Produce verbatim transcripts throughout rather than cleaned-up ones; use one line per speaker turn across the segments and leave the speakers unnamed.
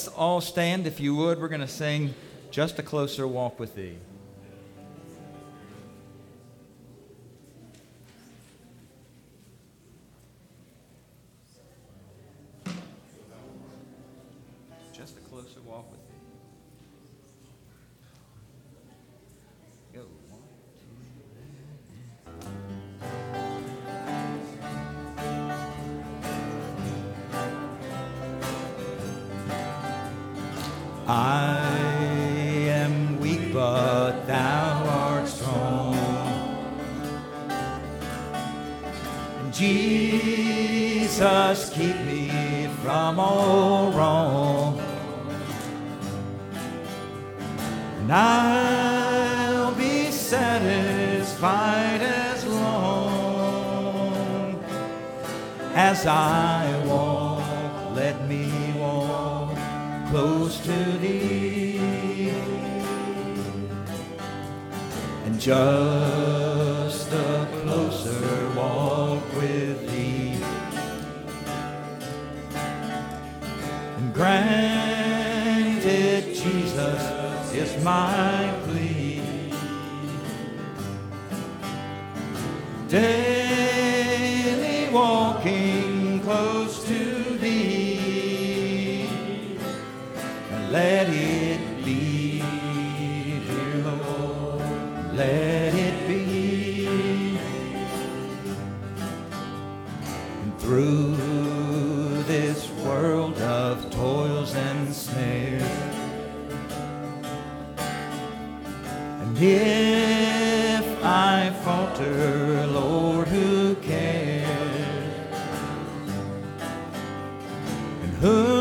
let's all stand, if you would. We're going to sing Just a Closer Walk with Thee. Just a closer walk with Thee. Go. I am weak, but thou art strong. And Jesus, keep me from all wrong. And I'll be satisfied as long as I walk. Let me walk close to Thee, and just a closer walk with Thee, and granted, Jesus, is my plea. Daily walking close to Thee, let it be, dear Lord, let it be. And through this world of toils and snares, and if I falter, Lord, who cares? And who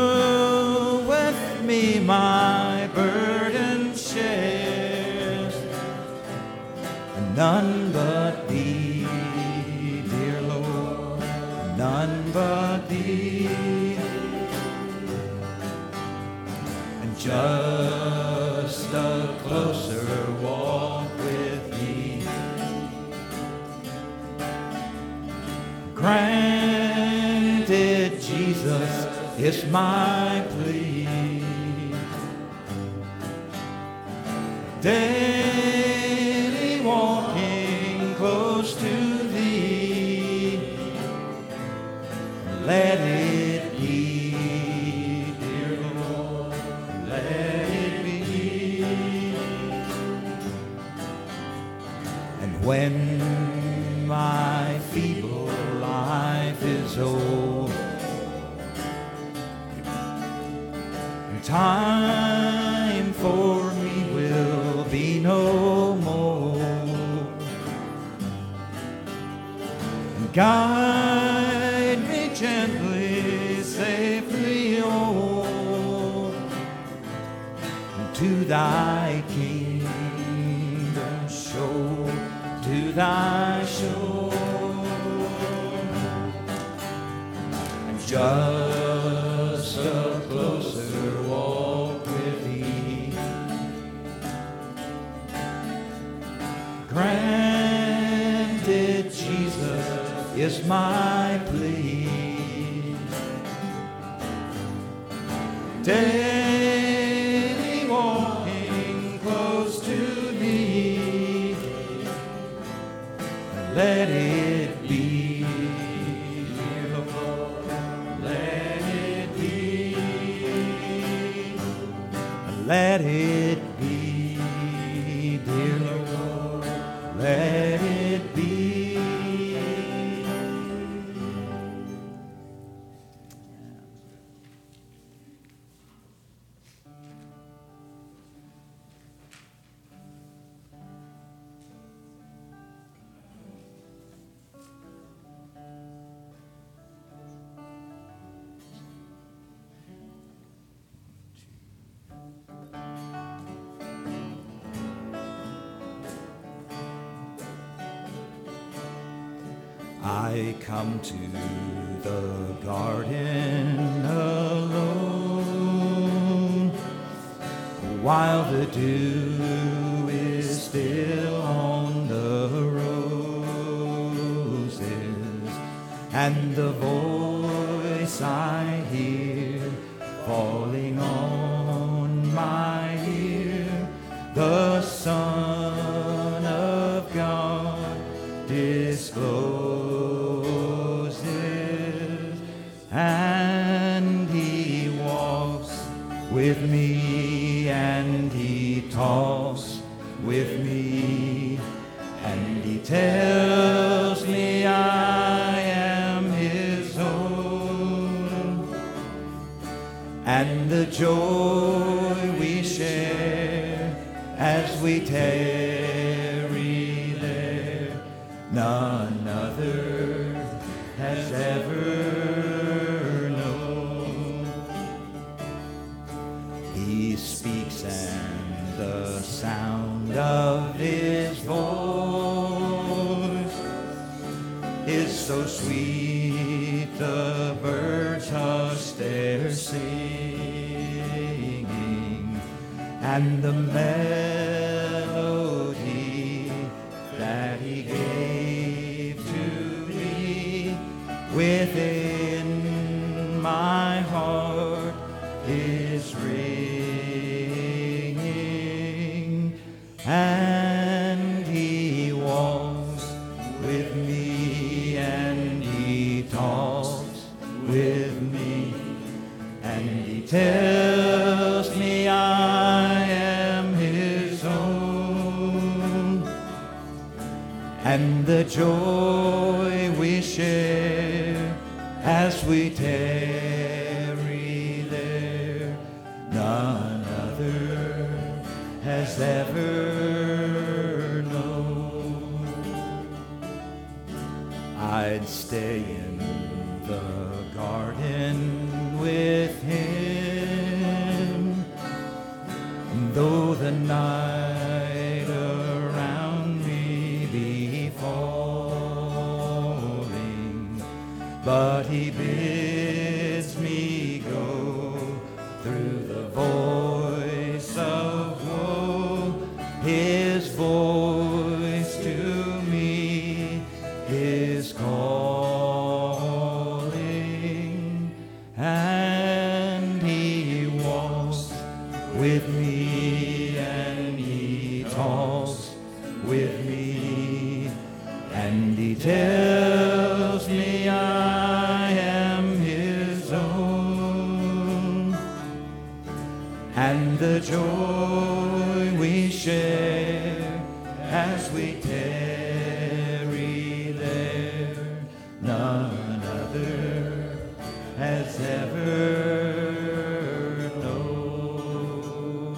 me my burden shares, and none but Thee, dear Lord, none but Thee, and just a closer walk with Thee. Granted, Jesus, is my plea. Daily walking close to Thee, let it be, dear Lord, let it be. And when my feeble life is old, and time for me will be no more, and guide me gently, safely, oh, to Thy kingdom shore, to Thy shore, and just a closer walk with Thee. Granted, Jesus, is my plea. Daily walking close to Thee, let it be, dear Lord, let it be, let it be, dear Lord, let it be. I come to the garden alone, while the dew is still on the roses, and the voice I hear falling on with me, and he talks with me, and he tells me I am his own, and the joy we share as we tarry there, none other has ever known. He speaks, and the sound of his voice is so sweet, the birds hush their singing, and the melody that he gave to me within my heart is ringing, and he walks with me, and he talks with me, and he tells me I am his own, and the joy we share as we tarry there, none other has ever known. I'd stay in the garden with him, though the night around me be falling, but he bids me go through the voice of woe. His voice to me is calling, and he walks with me, and he talks with me, and he tells me I am his own, and the joy we share as we tarry there, none other has ever known.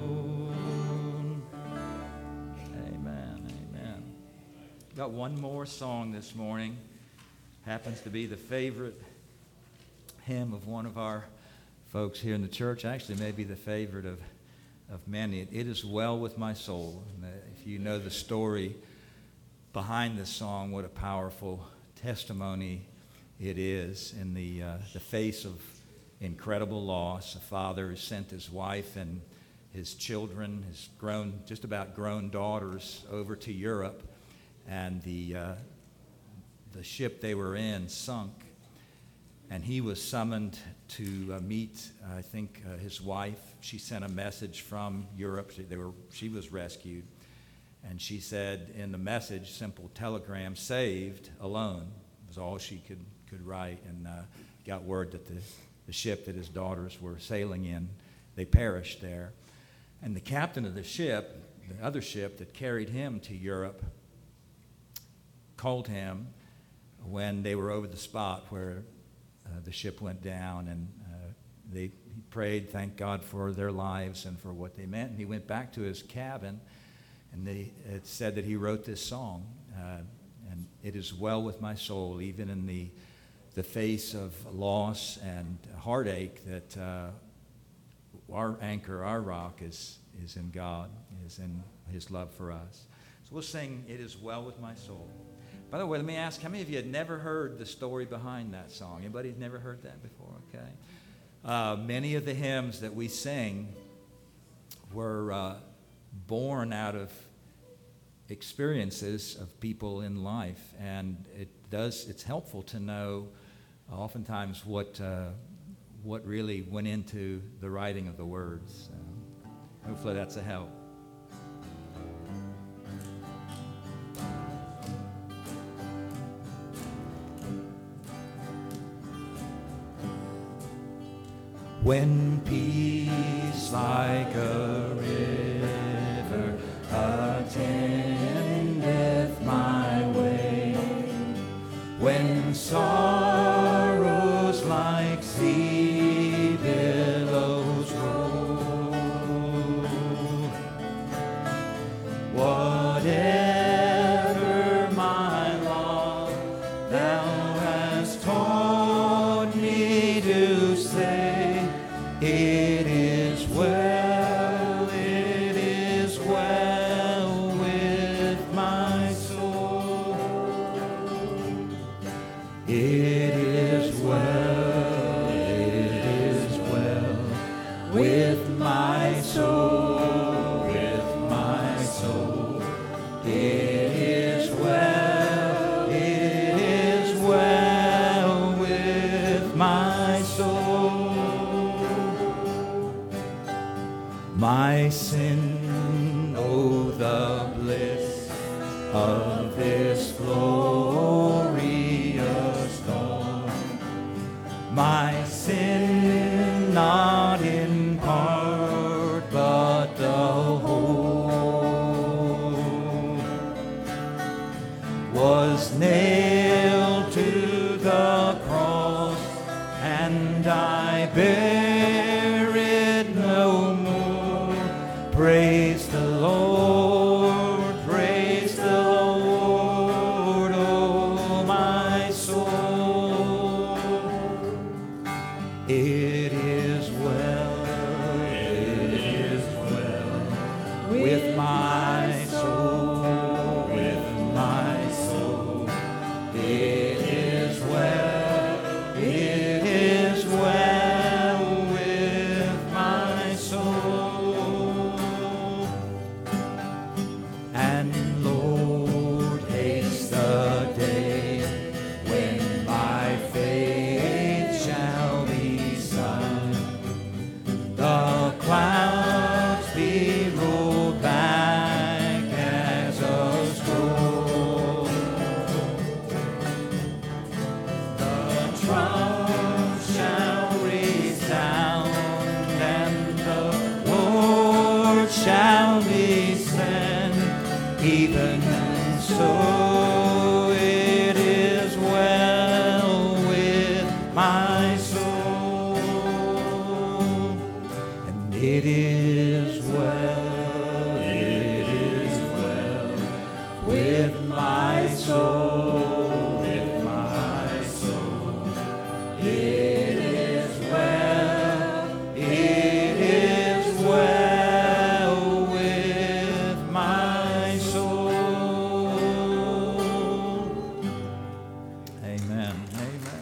Amen, amen. Got one more song this morning. Happens to be the favorite hymn of one of our folks here in the church. Actually, maybe the favorite of, of many. It, it is well with my soul. And, uh, if you know the story behind this song, what a powerful testimony it is in the uh, the face of incredible loss. A father who sent his wife and his children, his grown, just about grown daughters, over to Europe, and the uh, the ship they were in sunk, and he was summoned to uh, meet, I think, uh, his wife. She sent a message from Europe. She, they were, she was rescued, and she said in the message, simple telegram, saved alone, was all she could, could write, and uh, got word that the, the ship that his daughters were sailing in, they perished there. And the captain of the ship, the other ship that carried him to Europe, called him when they were over the spot where uh, the ship went down, and uh, they he prayed, thanked God for their lives and for what they meant. And he went back to his cabin, and they, it said that he wrote this song, uh, and it is well with my soul, even in the the face of loss and heartache, that uh, our anchor, our rock is is in God, is in his love for us. So we'll sing, It Is Well With My Soul. By the way, let me ask, how many of you had never heard the story behind that song? Anybody had never heard that before? Okay. Uh, many of the hymns that we sing were uh, born out of experiences of people in life, and it does. It's helpful to know uh, oftentimes what uh, what really went into the writing of the words. Uh, hopefully, that's a help. when peace like a river attendeth my way, when sorrows like sea billows roll, whatever my lot thou hast taught me to say, it is well, it is well with my soul. It is well, it is well with my soul, with my soul. It is well, it is well with my soul. My sin, oh, the bliss of this glorious dawn. My sin, not in part, but the whole, was nailed to the cross, and I bear it no more. Praise the Lord, praise the Lord, oh my soul. It is well, it is well with my soul, with my soul. It is well, it is well with my soul. And Lord, haste the day when my faith shall be sung, the clouds be rolled back as a scroll, the trump shall resound, and the Lord shall descend. Even so, it is well with my soul, and it is well, it is well with my soul, with my soul. It is well, it is well with my soul. Amen. Amen.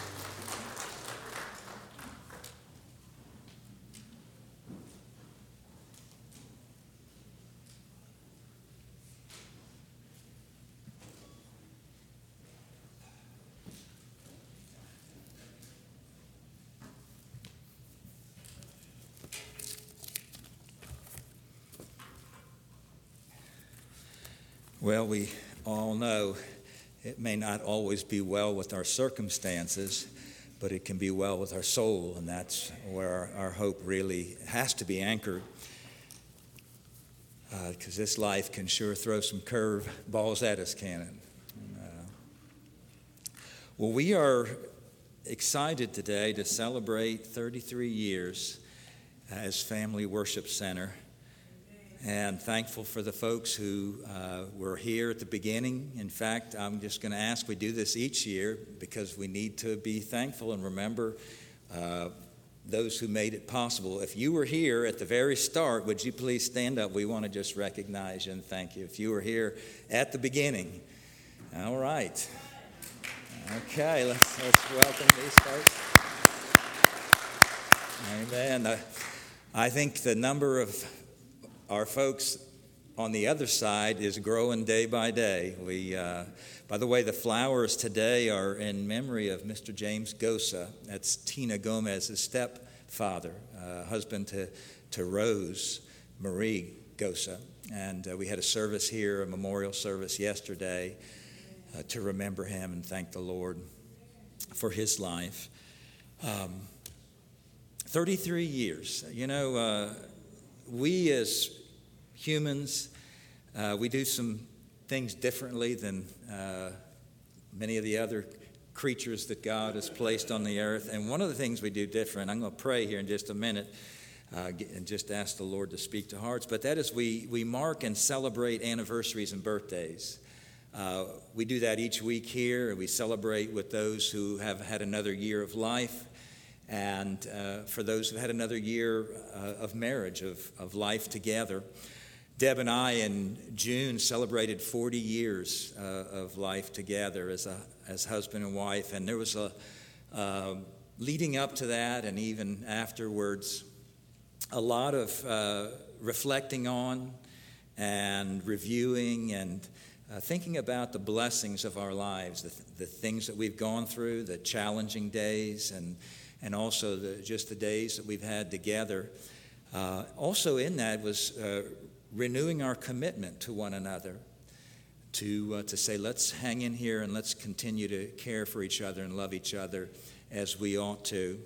Well, we all know it may not always be well with our circumstances, but it can be well with our soul, and that's where our, our hope really has to be anchored. Because uh, this life can sure throw some curve balls at us, can it? Uh, well, we are excited today to celebrate thirty-three years as Family Worship Center, and thankful for the folks who uh, were here at the beginning. In fact, I'm just going to ask, we do this each year because we need to be thankful and remember uh, those who made it possible. If you were here at the very start, would you please stand up? We want to just recognize you and thank you. If you were here at the beginning. All right. Okay, let's, let's welcome these folks. Amen. Uh, I think the number of our folks on the other side is growing day by day. We, uh, by the way, the flowers today are in memory of Mister James Gosa. That's Tina Gomez's stepfather, uh, husband to, to Rose Marie Gosa. And uh, we had a service here, a memorial service yesterday uh, to remember him and thank the Lord for his life. Um, thirty-three years. You know, uh, we as humans, uh, we do some things differently than uh, many of the other creatures that God has placed on the earth. And one of the things we do different, I'm going to pray here in just a minute uh, and just ask the Lord to speak to hearts, but that is we, we mark and celebrate anniversaries and birthdays. Uh, we do that each week here, and we celebrate with those who have had another year of life, and uh, for those who had another year uh, of marriage, of, of life together. Deb and I in June celebrated forty years uh, of life together as a as husband and wife, and there was a uh, leading up to that and even afterwards a lot of uh, reflecting on and reviewing and uh, thinking about the blessings of our lives, the, th- the things that we've gone through, the challenging days, and and also the, just the days that we've had together. Uh, also in that was uh, renewing our commitment to one another, to uh, to say, let's hang in here and let's continue to care for each other and love each other as we ought to.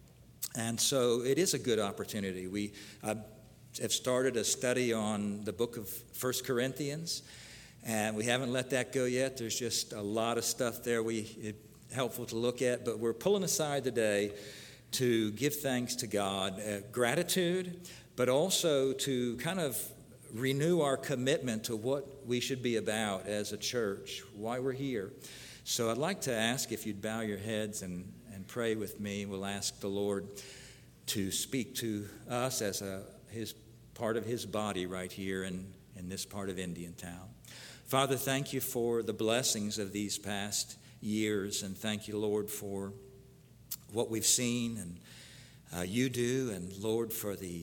And so it is a good opportunity. We uh, have started a study on the book of First Corinthians, and we haven't let that go yet. There's just a lot of stuff there we it's helpful to look at, but we're pulling aside today to give thanks to God, uh, gratitude, but also to kind of renew our commitment to what we should be about as a church, why we're here. So I'd like to ask if you'd bow your heads and, and pray with me. We'll ask the Lord to speak to us as a his part of his body right here in, in this part of Indiantown. Father, thank you for the blessings of these past years, and thank you, Lord, for what we've seen and uh, you do, and Lord, for the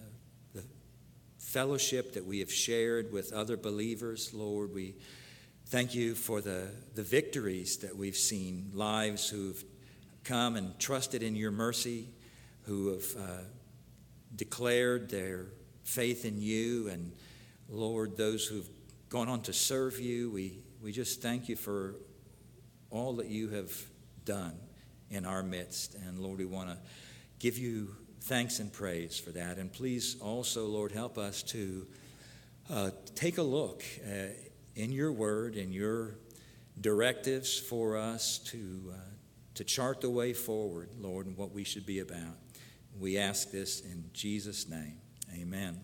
fellowship that we have shared with other believers. Lord, we thank you for the, the victories that we've seen, lives who've come and trusted in your mercy, who have uh, declared their faith in you, and Lord, those who've gone on to serve you. We, we just thank you for all that you have done in our midst, and Lord, we want to give you thanks and praise for that. And please also, Lord, help us to uh, take a look uh, in your word, in your directives for us to uh, to chart the way forward, Lord, and what we should be about. We ask this in Jesus' name. Amen. Amen.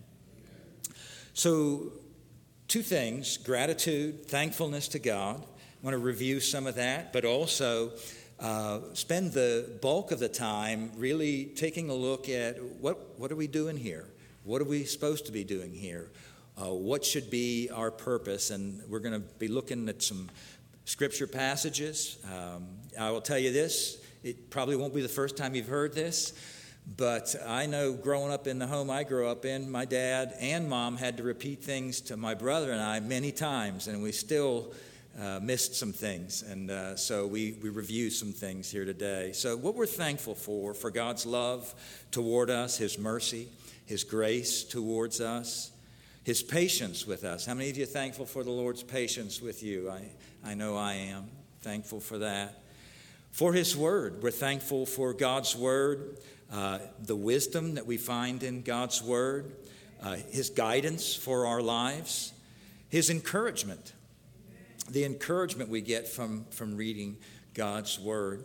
So, two things: gratitude, thankfulness to God. I want to review some of that, but also Uh, spend the bulk of the time really taking a look at what what are we doing here? What are we supposed to be doing here? Uh, what should be our purpose? And we're going to be looking at some scripture passages. Um, I will tell you this, it probably won't be the first time you've heard this, but I know growing up in the home I grew up in, my dad and mom had to repeat things to my brother and I many times, and we still Uh, missed some things, and uh, so we, we review some things here today. So what we're thankful for, for God's love toward us, his mercy, his grace towards us, his patience with us. How many of you are thankful for the Lord's patience with you? I, I know I am thankful for that. For his word, we're thankful for God's word, uh, the wisdom that we find in God's word, uh, his guidance for our lives, his encouragement, the encouragement we get from, from reading God's word.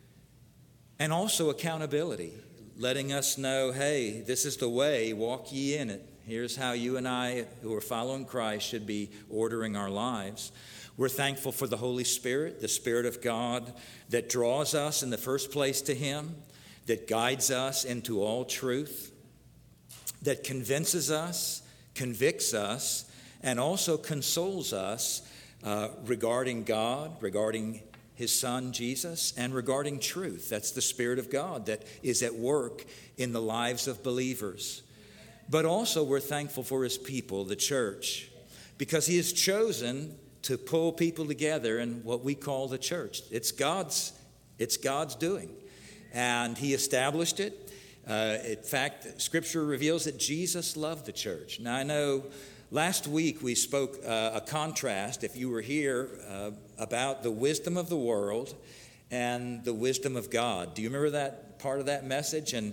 And also accountability, letting us know, hey, this is the way, walk ye in it. Here's how you and I, who are following Christ, should be ordering our lives. We're thankful for the Holy Spirit, the Spirit of God that draws us in the first place to him, that guides us into all truth, that convinces us, convicts us, and also consoles us Uh, regarding God, regarding his son Jesus, and regarding truth. That's the Spirit of God that is at work in the lives of believers. But also we're thankful for his people, the church, because he has chosen to pull people together in what we call the church. It's God's, it's God's doing, and he established it. Uh, in fact, Scripture reveals that Jesus loved the church. Now I know last week we spoke uh, a contrast, if you were here, uh, about the wisdom of the world and the wisdom of God. Do you remember that part of that message? And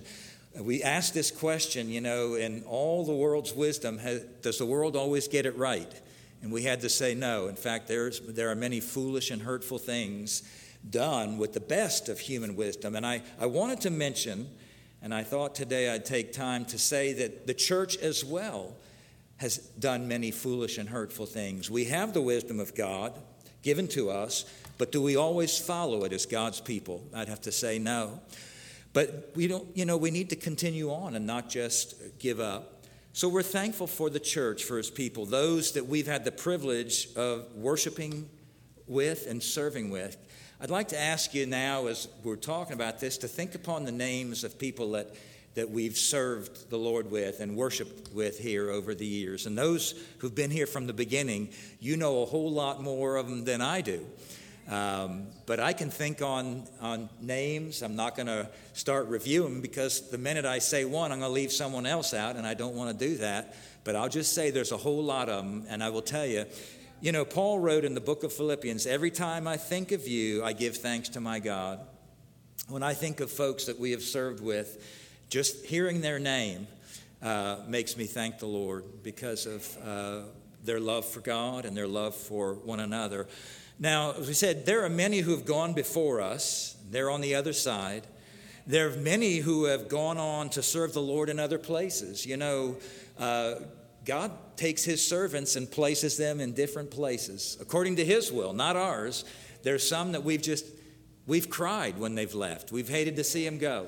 We ask this question, you know, in all the world's wisdom, has, does the world always get it right? And we had to say no. In fact, there's, there are many foolish and hurtful things done with the best of human wisdom. And I, I wanted to mention, and I thought today I'd take time to say that the church as well has done many foolish and hurtful things. We have the wisdom of God given to us, but do we always follow it as God's people? I'd have to say no. But we don't, you know, we need to continue on and not just give up. So we're thankful for the church, for his people, those that we've had the privilege of worshiping with and serving with. I'd like to ask you now, as we're talking about this, to think upon the names of people that, that we've served the Lord with and worshiped with here over the years. And those who've been here from the beginning, you know a whole lot more of them than I do. Um, but I can think on, on names. I'm not going to start reviewing because the minute I say one, I'm going to leave someone else out, and I don't want to do that. But I'll just say there's a whole lot of them, and I will tell you, you know, Paul wrote in the book of Philippians, every time I think of you, I give thanks to my God. When I think of folks that we have served with, just hearing their name uh, makes me thank the Lord because of uh, their love for God and their love for one another. Now, as we said, there are many who have gone before us. They're on the other side. There are many who have gone on to serve the Lord in other places. You know, uh, God takes his servants and places them in different places, according to his will, not ours. There's some that we've just, we've cried when they've left. We've hated to see them go.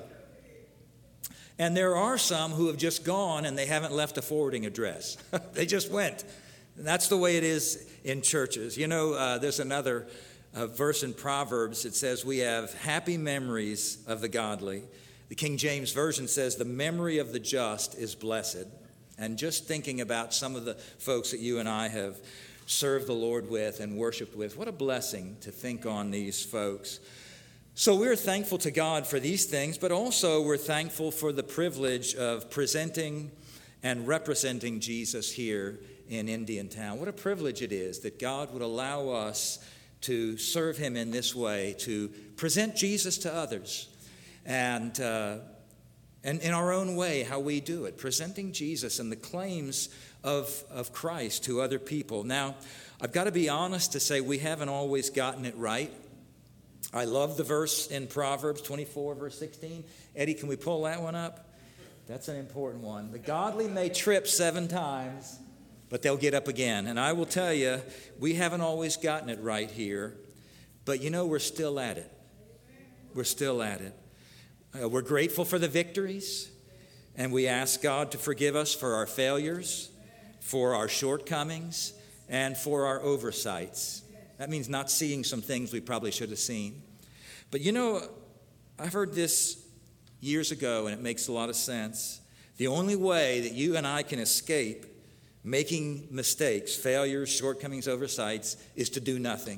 And there are some who have just gone and they haven't left a forwarding address. They just went. And that's the way it is in churches. You know, uh, there's another uh, verse in Proverbs. It says we have happy memories of the godly. The King James Version says the memory of the just is blessed. And just thinking about some of the folks that you and I have served the Lord with and worshiped with, what a blessing to think on these folks. So we're thankful to God for these things, but also we're thankful for the privilege of presenting and representing Jesus here in Indiantown. What a privilege it is that God would allow us to serve him in this way, to present Jesus to others, and uh, and in our own way, how we do it, presenting Jesus and the claims of, of Christ to other people. Now, I've got to be honest to say we haven't always gotten it right. I love the verse in Proverbs twenty-four, verse sixteen. Eddie, can we pull that one up? That's an important one. The godly may trip seven times, but they'll get up again. And I will tell you, we haven't always gotten it right here, but you know, we're still at it. We're still at it. Uh, we're grateful for the victories, and we ask God to forgive us for our failures, for our shortcomings, and for our oversights. That means not seeing some things we probably should have seen. But you know, I've heard this years ago, and it makes a lot of sense. The only way that you and I can escape making mistakes, failures, shortcomings, oversights, is to do nothing.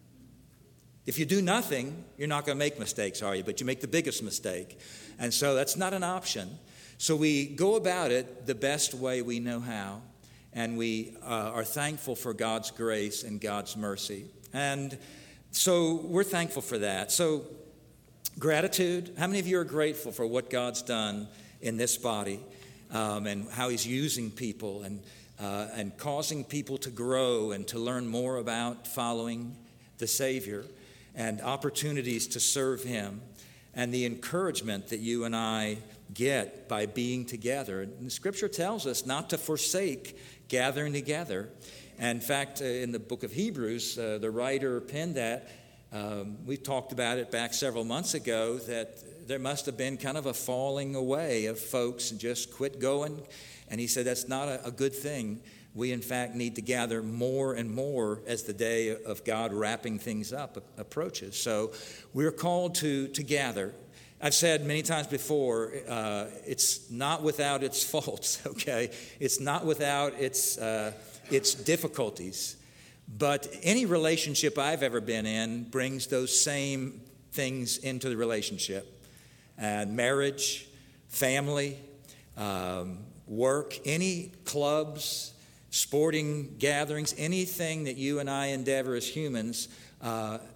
If you do nothing, you're not going to make mistakes, are you? But you make the biggest mistake. And so that's not an option. So we go about it the best way we know how. And we uh, are thankful for God's grace and God's mercy. And so we're thankful for that. So gratitude. How many of you are grateful for what God's done in this body um, and how he's using people and, uh, and causing people to grow and to learn more about following the Savior and opportunities to serve him and the encouragement that you and I get by being together. And the Scripture tells us not to forsake gathering together. And in fact, uh, in the book of Hebrews, uh, the writer penned that. Um, we talked about it back several months ago, that there must have been kind of a falling away of folks and just quit going. And he said that's not a, a good thing. We, in fact, need to gather more and more as the day of God wrapping things up approaches. So we're called to, to gather. I've said many times before, uh, it's not without its faults, okay? It's not without its, uh, its difficulties. But any relationship I've ever been in brings those same things into the relationship. And marriage, family, um, work, any clubs, sporting gatherings, anything that you and I endeavor as humans, uh,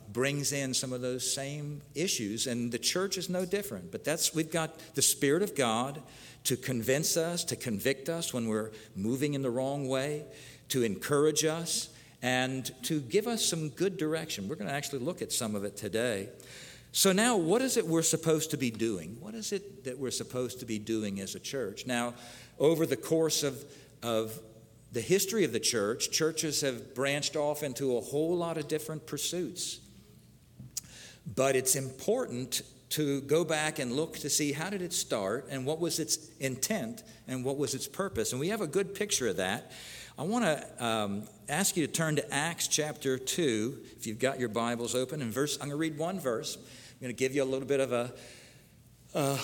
brings in some of those same issues, and the church is no different. But that's, we've got the Spirit of God to convince us, to convict us when we're moving in the wrong way, to encourage us, and to give us some good direction. We're going to actually look at some of it today. So now, what is it we're supposed to be doing? What is it that we're supposed to be doing as a church? Now, over the course of, of the history of the church, churches have branched off into a whole lot of different pursuits. But it's important to go back and look to see how did it start and what was its intent and what was its purpose. And we have a good picture of that. I want to um, ask you to turn to Acts chapter two, if you've got your Bibles open. And verse, I'm going to read one verse. I'm going to give you a little bit of a, uh,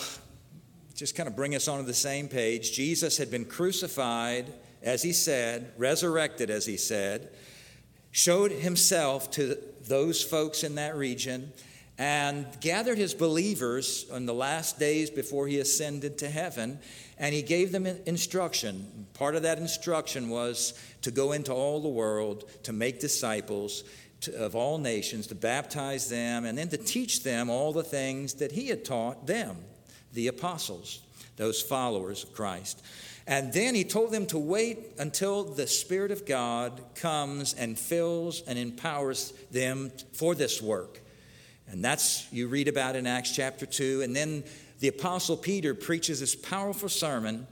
just kind of bring us onto the same page. Jesus had been crucified, as he said, resurrected, as he said, showed himself to those folks in that region, and gathered his believers on the last days before he ascended to heaven, and he gave them instruction. Part of that instruction was to go into all the world, to make disciples to, of all nations, to baptize them, and then to teach them all the things that he had taught them, the apostles, those followers of Christ. And then he told them to wait until the Spirit of God comes and fills and empowers them for this work. And that's, you read about in Acts chapter two. And then the Apostle Peter preaches this powerful sermon,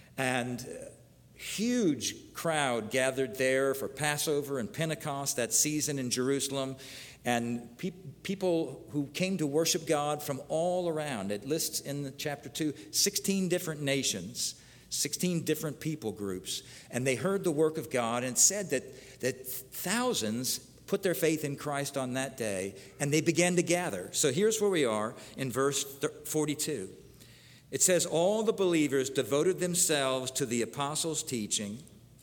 and a huge crowd gathered there for Passover and Pentecost that season in Jerusalem. And pe- people who came to worship God from all around. It lists in chapter two, sixteen different nations, sixteen different people groups. And they heard the work of God, and said that, that thousands put their faith in Christ on that day, and they began to gather. So here's where we are in verse forty-two. It says, all the believers devoted themselves to the apostles' teaching,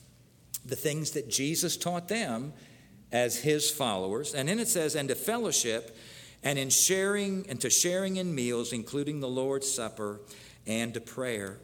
the things that Jesus taught them as his followers. And then it says, and to fellowship, and in sharing, and to sharing in meals, including the Lord's Supper, and to prayer.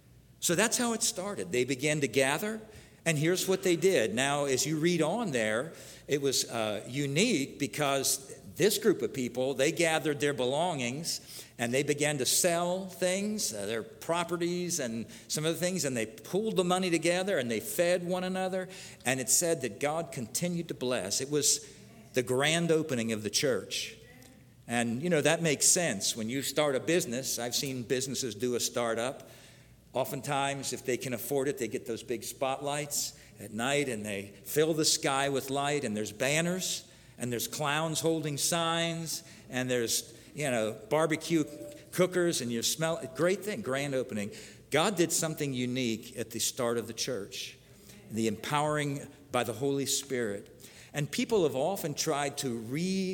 So that's how it started. They began to gather, and here's what they did. Now, as you read on there, it was uh, unique because this group of people, they gathered their belongings and they began to sell things, uh, their properties and some of the things, and they pooled the money together and they fed one another. And it said that God continued to bless. It was the grand opening of the church. And, you know, that makes sense. When you start a business, I've seen businesses do a startup. Oftentimes, if they can afford it, they get those big spotlights at night, and they fill the sky with light, and there's banners, and there's clowns holding signs, and there's, you know, barbecue cookers, and you smell it. Great thing, grand opening. God did something unique at the start of the church, the empowering by the Holy Spirit. And people have often tried to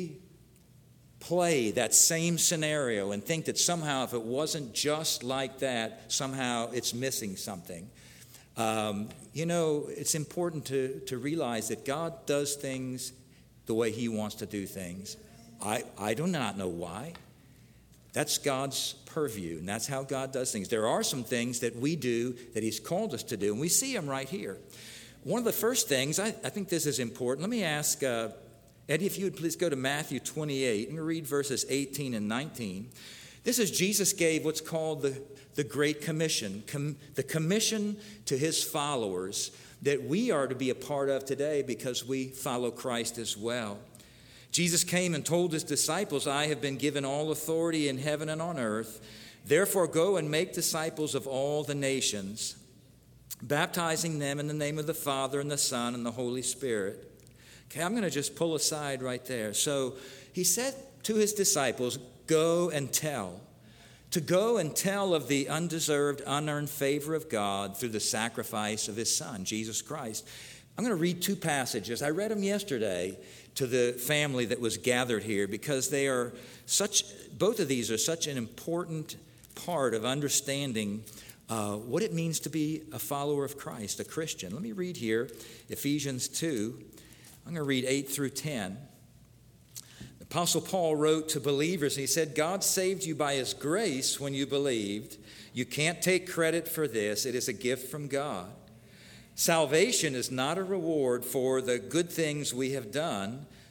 replay that same scenario and think that somehow if it wasn't just like that, somehow it's missing something. Um, you know, it's important to, to realize that God does things the way he wants to do things. I, I do not know why. That's God's purview, and that's how God does things. There are some things that we do that he's called us to do, and we see them right here. One of the first things, I, I think this is important. Let me ask, uh, Eddie, if you would please go to Matthew twenty-eight and read verses eighteen and nineteen. This is Jesus gave what's called the, the Great Commission, com, the commission to his followers that we are to be a part of today because we follow Christ as well. Jesus came and told his disciples, I have been given all authority in heaven and on earth. Therefore go and make disciples of all the nations, baptizing them in the name of the Father and the Son and the Holy Spirit. Okay, I'm going to just pull aside right there. So he said to his disciples, go and tell. To go and tell of the undeserved, unearned favor of God through the sacrifice of his Son, Jesus Christ. I'm going to read two passages. I read them yesterday to the family that was gathered here because they are such, both of these are such an important part of understanding uh, what it means to be a follower of Christ, a Christian. Let me read here, Ephesians two. I'm going to read eight through ten. The Apostle Paul wrote to believers, he said, God saved you by his grace when you believed. You can't take credit for this. It is a gift from God. Salvation is not a reward for the good things we have done,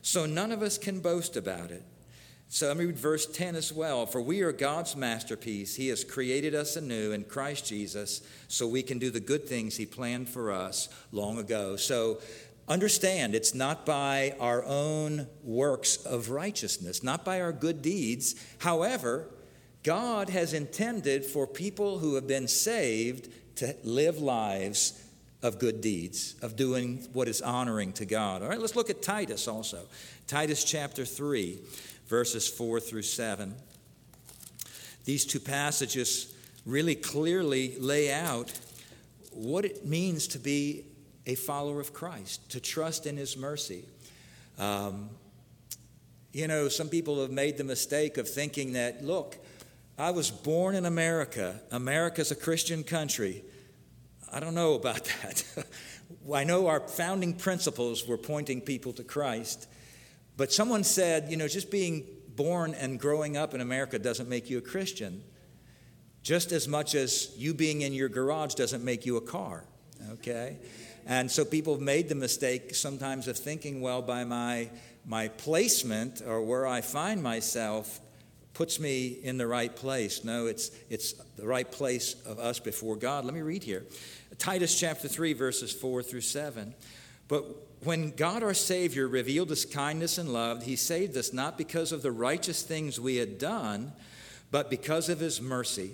so none of us can boast about it. So let me read verse ten as well. For we are God's masterpiece. He has created us anew in Christ Jesus so we can do the good things he planned for us long ago. So understand, it's not by our own works of righteousness, not by our good deeds. However, God has intended for people who have been saved to live lives of good deeds, of doing what is honoring to God. All right, let's look at Titus also. Titus chapter three. Verses four through seven. These two passages really clearly lay out what it means to be a follower of Christ, to trust in his mercy. Um, you know, some people have made the mistake of thinking that, look, I was born in America. America's a Christian country. I don't know about that. I know our founding principles were pointing people to Christ. But someone said, you know, just being born and growing up in America doesn't make you a Christian, just as much as you being in your garage doesn't make you a car, okay? And so people have made the mistake sometimes of thinking, well, by my, my placement or where I find myself puts me in the right place. No, it's, it's the right place of us before God. Let me read here. Titus chapter three, verses four through seven. But when God our Savior revealed his kindness and love, he saved us not because of the righteous things we had done, but because of his mercy.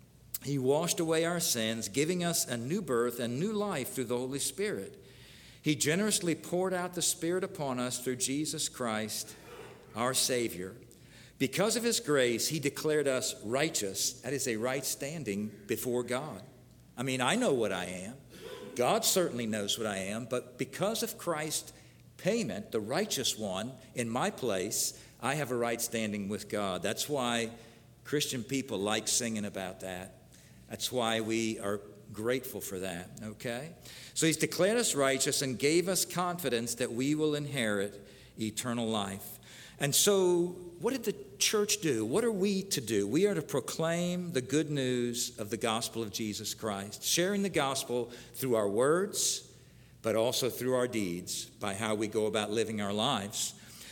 He washed away our sins, giving us a new birth and new life through the Holy Spirit. He generously poured out the Spirit upon us through Jesus Christ, our Savior. Because of his grace, he declared us righteous. That is a right standing before God. I mean, I know what I am. God certainly knows what I am, but because of Christ's payment, the righteous one, in my place, I have a right standing with God. That's why Christian people like singing about that. That's why we are grateful for that, okay? So he's declared us righteous and gave us confidence that we will inherit eternal life. And so what did the church do? What are we to do? We are to proclaim the good news of the gospel of Jesus Christ, sharing the gospel through our words, but also through our deeds by how we go about living our lives.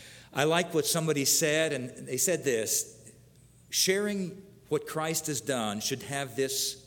I like what somebody said, and they said this: sharing what Christ has done should have this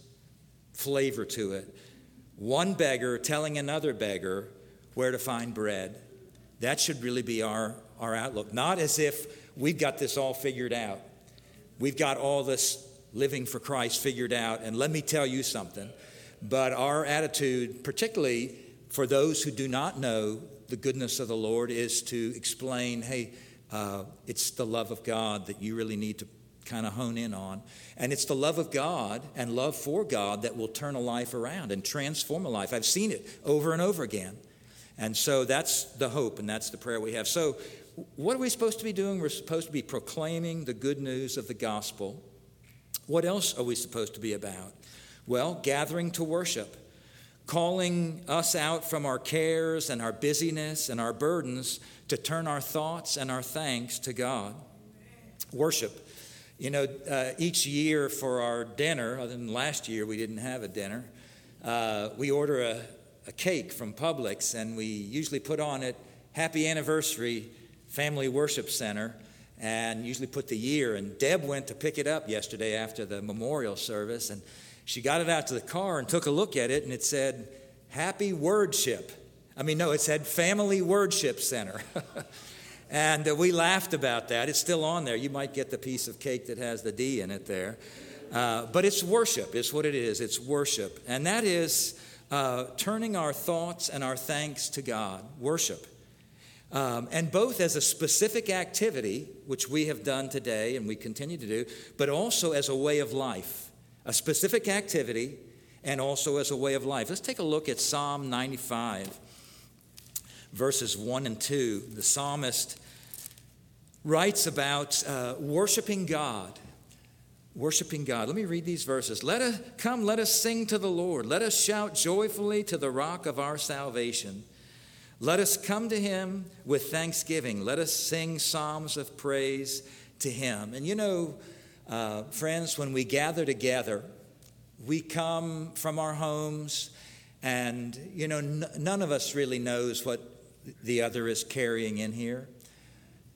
flavor to it. One beggar telling another beggar where to find bread. That should really be our, our outlook. Not as if we've got this all figured out. We've got all this living for Christ figured out, and let me tell you something. But our attitude, particularly for those who do not know the goodness of the Lord, is to explain, hey, uh, it's the love of God that you really need to kind of hone in on. And it's the love of God and love for God that will turn a life around and transform a life. I've seen it over and over again. And so that's the hope, and that's the prayer we have. So what are we supposed to be doing? We're supposed to be proclaiming the good news of the gospel. What else are we supposed to be about? Well, gathering to worship, calling us out from our cares and our busyness and our burdens to turn our thoughts and our thanks to God. Worship. You know, uh, each year for our dinner, other than last year we didn't have a dinner, uh, we order a, a cake from Publix, and we usually put on it, Happy Anniversary Family Worship Center, and usually put the year. And Deb went to pick it up yesterday after the memorial service, and she got it out to the car and took a look at it, and it said, Happy Wordship. I mean, no, it said Family Wordship Center. And uh, we laughed about that. It's still on there. You might get the piece of cake that has the D in it there. Uh, but it's worship. It's what it is. It's worship. And that is uh, turning our thoughts and our thanks to God. Worship. Um, and both as a specific activity, which we have done today and we continue to do, but also as a way of life. A specific activity and also as a way of life. Let's take a look at Psalm ninety-five. Verses one and two, the psalmist writes about uh, worshiping God. Worshiping God. Let me read these verses. Let us come, let us sing to the Lord. Let us shout joyfully to the rock of our salvation. Let us come to him with thanksgiving. Let us sing psalms of praise to him. And you know, uh, friends, when we gather together, we come from our homes, and you know, n- none of us really knows what the other is carrying in here.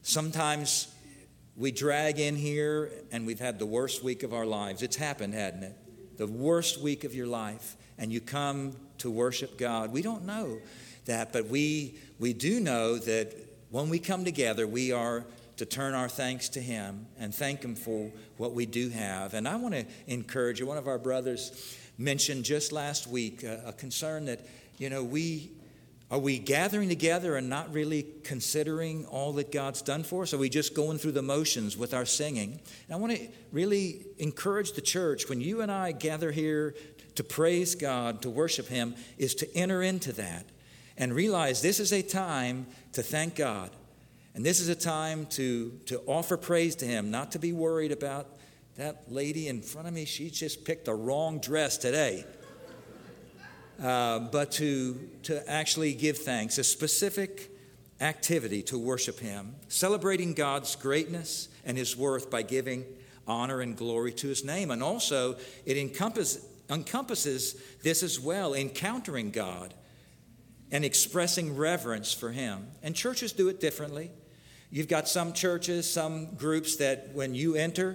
Sometimes we drag in here and we've had the worst week of our lives. It's happened, hadn't it? The worst week of your life. And you come to worship God. We don't know that, but we we do know that when we come together, we are to turn our thanks to Him and thank Him for what we do have. And I want to encourage you. One of our brothers mentioned just last week a, a concern that, you know, we are we gathering together and not really considering all that God's done for us? Are we just going through the motions with our singing? And I want to really encourage the church, when you and I gather here to praise God, to worship Him, is to enter into that and realize this is a time to thank God. And this is a time to, to offer praise to Him, not to be worried about that lady in front of me. She just picked the wrong dress today. Uh, but to, to actually give thanks, a specific activity to worship Him, celebrating God's greatness and His worth by giving honor and glory to His name. And also, it encompass, encompasses this as well, encountering God and expressing reverence for Him. And churches do it differently. You've got some churches, some groups that when you enter,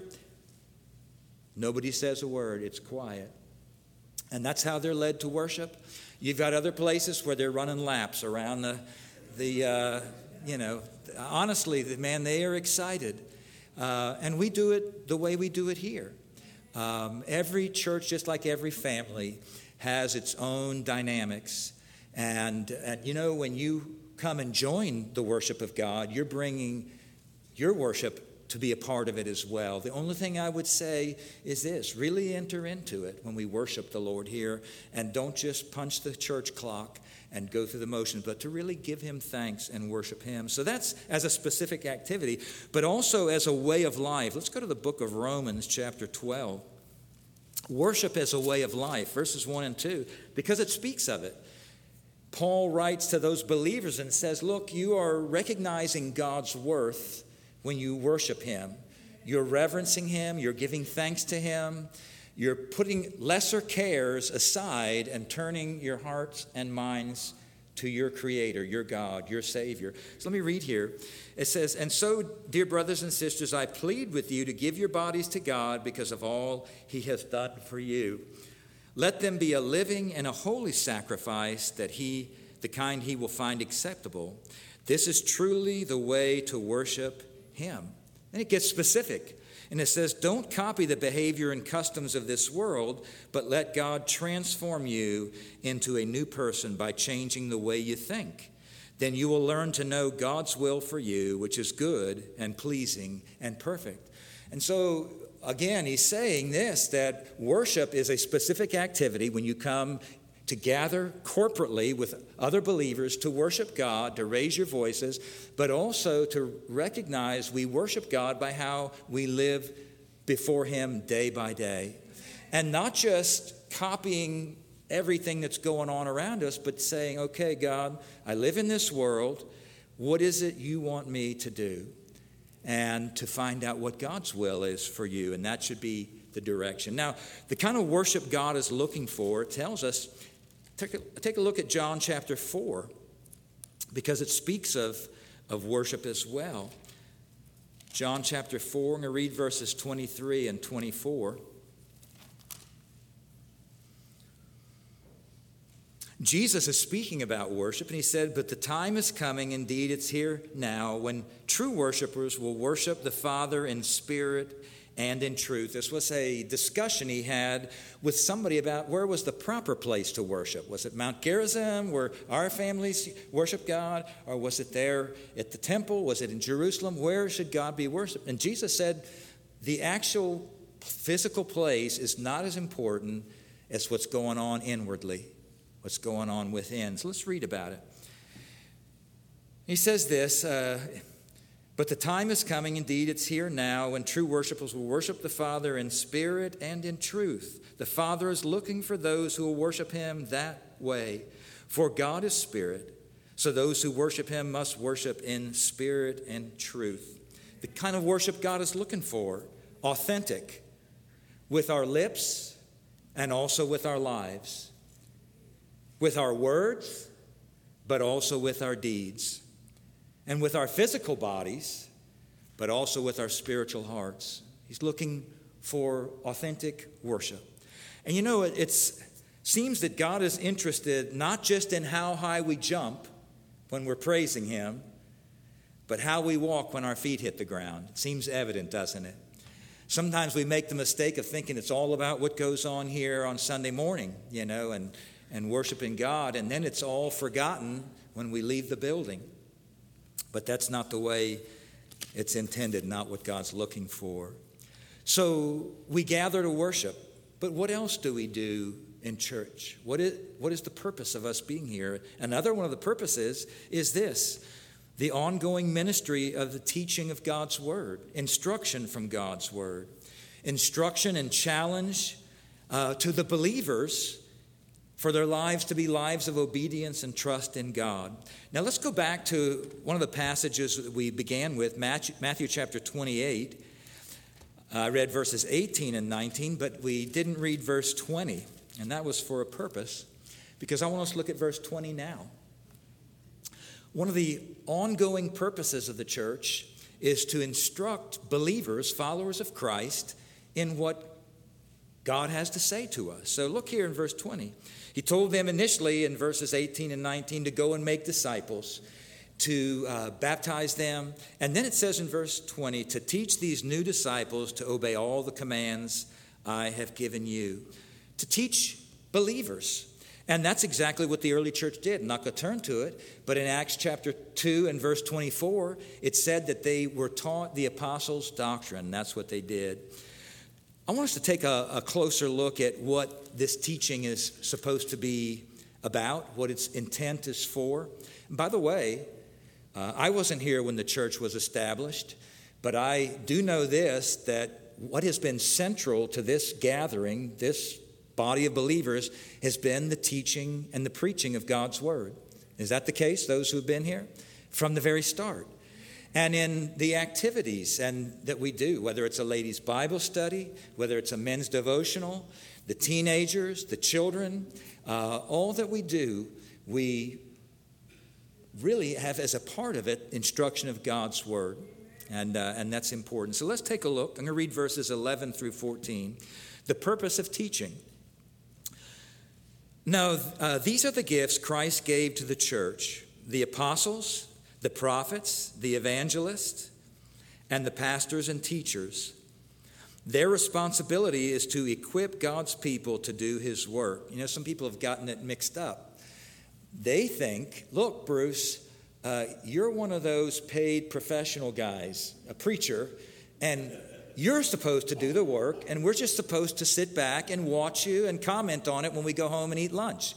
nobody says a word. It's quiet. And that's how they're led to worship. You've got other places where they're running laps around the, the uh, you know, honestly, man, they are excited. Uh, and we do it the way we do it here. Um, every church, just like every family, has its own dynamics. And, and, you know, when you come and join the worship of God, you're bringing your worship to be a part of it as well. The only thing I would say is this: really enter into it when we worship the Lord here, and don't just punch the church clock and go through the motions, but to really give Him thanks and worship Him. So that's as a specific activity, but also as a way of life. Let's go to the book of Romans chapter twelve. Worship as a way of life, verses one and two, because it speaks of it. Paul writes to those believers and says, look, you are recognizing God's worth when you worship Him. You're reverencing Him. You're giving thanks to Him. You're putting lesser cares aside and turning your hearts and minds to your Creator, your God, your Savior. So let me read here. It says, and so, dear brothers and sisters, I plead with you to give your bodies to God because of all He has done for you. Let them be a living and a holy sacrifice, that He, the kind He will find acceptable. This is truly the way to worship Him. And it gets specific. And it says, don't copy the behavior and customs of this world, but let God transform you into a new person by changing the way you think. Then you will learn to know God's will for you, which is good and pleasing and perfect. And so, again, he's saying this, that worship is a specific activity when you come to gather corporately with other believers to worship God, to raise your voices, but also to recognize we worship God by how we live before Him day by day. And not just copying everything that's going on around us, but saying, okay, God, I live in this world. What is it you want me to do? And to find out what God's will is for you, and that should be the direction. Now, the kind of worship God is looking for tells us, take a, take a look at John chapter four, because it speaks of, of worship as well. John chapter four, I'm going to read verses twenty-three and twenty-four. Jesus is speaking about worship, and he said, but the time is coming, indeed it's here now, when true worshipers will worship the Father in spirit and in truth. This was a discussion he had with somebody about where was the proper place to worship. Was it Mount Gerizim, where our families worship God? Or was it there at the temple? Was it in Jerusalem? Where should God be worshiped? And Jesus said the actual physical place is not as important as what's going on inwardly, what's going on within. So let's read about it. He says this, uh, but the time is coming, indeed it's here now, when true worshipers will worship the Father in spirit and in truth. The Father is looking for those who will worship Him that way. For God is spirit, so those who worship Him must worship in spirit and truth. The kind of worship God is looking for, authentic, with our lips and also with our lives. With our words, but also with our deeds. And with our physical bodies, but also with our spiritual hearts. He's looking for authentic worship. And you know, it it's, seems that God is interested not just in how high we jump when we're praising him, but how we walk when our feet hit the ground. It seems evident, doesn't it? Sometimes we make the mistake of thinking it's all about what goes on here on Sunday morning, you know, and, and worshiping God, and then it's all forgotten when we leave the building. But that's not the way it's intended, not what God's looking for. So we gather to worship, but what else do we do in church? What is, what is the purpose of us being here? Another one of the purposes is this: the ongoing ministry of the teaching of God's Word, instruction from God's Word, instruction and challenge uh, to the believers for their lives to be lives of obedience and trust in God. Now let's go back to one of the passages that we began with, Matthew, Matthew chapter twenty-eight. I read verses eighteen and nineteen, but we didn't read verse twenty, and that was for a purpose, because I want us to look at verse twenty now. One of the ongoing purposes of the church is to instruct believers, followers of Christ, in what God has to say to us. So look here in verse twenty. He told them initially in verses eighteen and nineteen to go and make disciples, to uh, baptize them. And then it says in verse twenty, to teach these new disciples to obey all the commands I have given you. To teach believers. And that's exactly what the early church did. I'm not going to turn to it, but in Acts chapter two and verse twenty-four, it said that they were taught the apostles' doctrine. That's what they did. I want us to take a, a closer look at what this teaching is supposed to be about, what its intent is for. And by the way, uh, I wasn't here when the church was established, but I do know this, that what has been central to this gathering, this body of believers, has been the teaching and the preaching of God's Word. Is that the case, those who have been here? From the very start. And in the activities and that we do, whether it's a ladies' Bible study, whether it's a men's devotional, the teenagers, the children, uh, all that we do, we really have as a part of it instruction of God's Word. And, uh, and that's important. So let's take a look. I'm going to read verses eleven through fourteen. The purpose of teaching. Now, uh, these are the gifts Christ gave to the church: the apostles, the prophets, the evangelists, and the pastors and teachers. Their responsibility is to equip God's people to do his work. You know, some people have gotten it mixed up. They think, look, Bruce, uh, you're one of those paid professional guys, a preacher, and you're supposed to do the work, and we're just supposed to sit back and watch you and comment on it when we go home and eat lunch.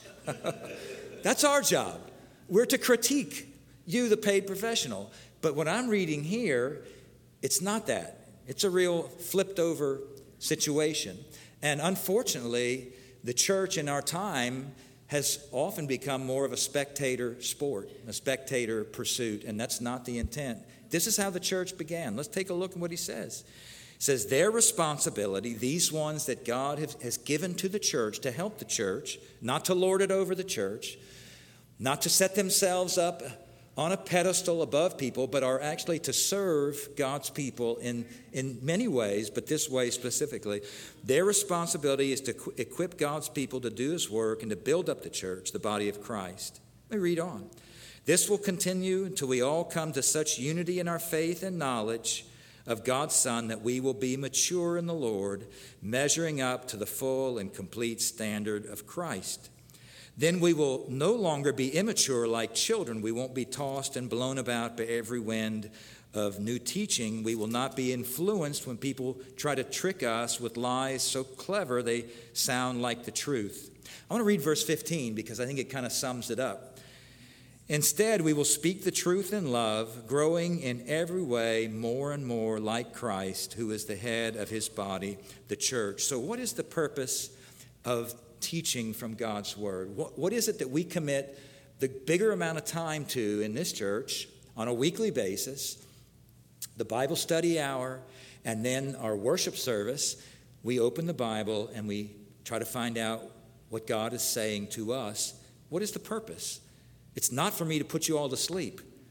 That's our job. We're to critique you, the paid professional. But what I'm reading here, it's not that. It's a real flipped over situation. And unfortunately, the church in our time has often become more of a spectator sport, a spectator pursuit, and that's not the intent. This is how the church began. Let's take a look at what he says. It says, their responsibility, these ones that God has given to the church to help the church, not to lord it over the church, not to set themselves up on a pedestal above people, but are actually to serve God's people in, in many ways, but this way specifically. Their responsibility is to equip God's people to do his work and to build up the church, the body of Christ. Let me read on. This will continue until we all come to such unity in our faith and knowledge of God's Son that we will be mature in the Lord, measuring up to the full and complete standard of Christ. Then we will no longer be immature like children. We won't be tossed and blown about by every wind of new teaching. We will not be influenced when people try to trick us with lies so clever they sound like the truth. I want to read verse fifteen because I think it kind of sums it up. Instead, we will speak the truth in love, growing in every way more and more like Christ, who is the head of his body, the church. So what is the purpose of teaching from God's Word? What, what is it that we commit the bigger amount of time to in this church on a weekly basis? The Bible study hour, and then our worship service. We open the Bible and we try to find out what God is saying to us. What is the purpose? It's not for me to put you all to sleep.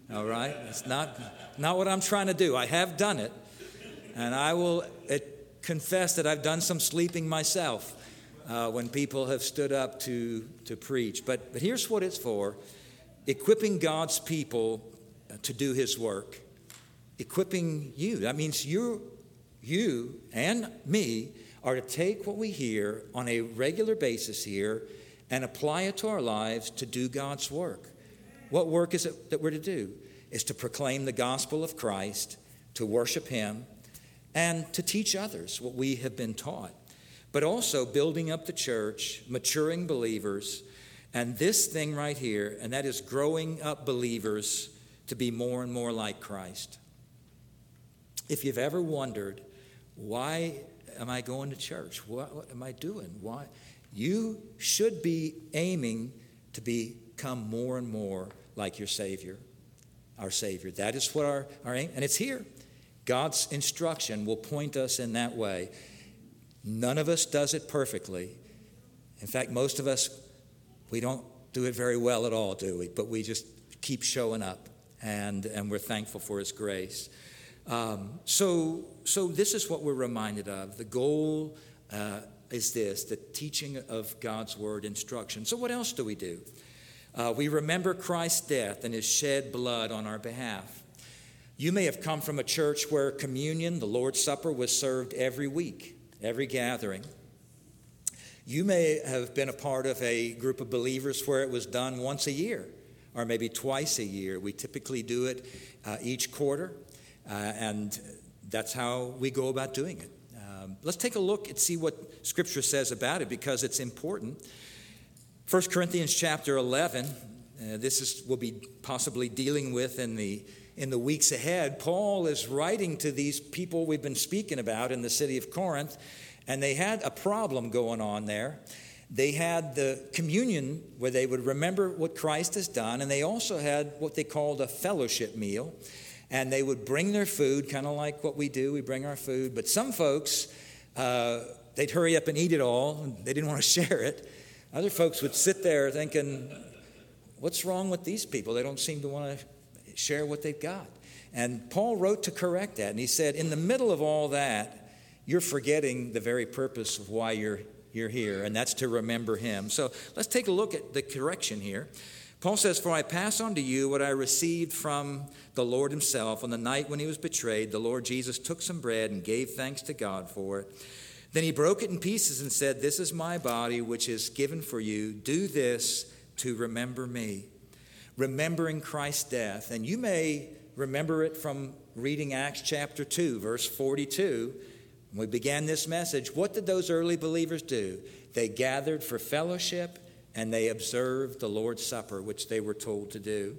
All right? It's not, not what I'm trying to do. I have done it. And I will it, confess that I've done some sleeping myself uh, when people have stood up to, to preach. But, but here's what it's for. Equipping God's people to do his work. Equipping you. That means you, you and me are to take what we hear on a regular basis here and apply it to our lives to do God's work. What work is it that we're to do? Is to proclaim the gospel of Christ, to worship him, and to teach others what we have been taught. But also building up the church, maturing believers, and this thing right here, and that is growing up believers to be more and more like Christ. If you've ever wondered, why am I going to church? What, what am I doing? Why? You should be aiming to become more and more like your Savior, our Savior. That is what our, our aim, and it's here. God's instruction will point us in that way. None of us does it perfectly. In fact, most of us, we don't do it very well at all, do we? But we just keep showing up, and, and we're thankful for his grace. Um, so, so this is what we're reminded of. The goal uh, is this, the teaching of God's word, instruction. So what else do we do? Uh, we remember Christ's death and his shed blood on our behalf. You may have come from a church where communion, the Lord's Supper, was served every week, every gathering. You may have been a part of a group of believers where it was done once a year or maybe twice a year. We typically do it uh, each quarter. Uh, and that's how we go about doing it. Um, let's take a look and see what Scripture says about it, because it's important. First Corinthians chapter eleven, uh, this is we'll be possibly dealing with in the in the weeks ahead. Paul is writing to these people we've been speaking about in the city of Corinth, and they had a problem going on there. They had the communion where they would remember what Christ has done, and they also had what they called a fellowship meal. And they would bring their food, kind of like what we do. We bring our food. But some folks, uh, they'd hurry up and eat it all. They didn't want to share it. Other folks would sit there thinking, what's wrong with these people? They don't seem to want to share what they've got. And Paul wrote to correct that. And he said, in the middle of all that, you're forgetting the very purpose of why you're, you're here, and that's to remember him. So let's take a look at the correction here. Paul says, for I pass on to you what I received from the Lord himself. On the night when he was betrayed, the Lord Jesus took some bread and gave thanks to God for it. Then he broke it in pieces and said, this is my body, which is given for you. Do this to remember me. Remembering Christ's death. And you may remember it from reading Acts chapter two, verse forty-two. When we began this message, what did those early believers do? They gathered for fellowship, and they observed the Lord's Supper, which they were told to do.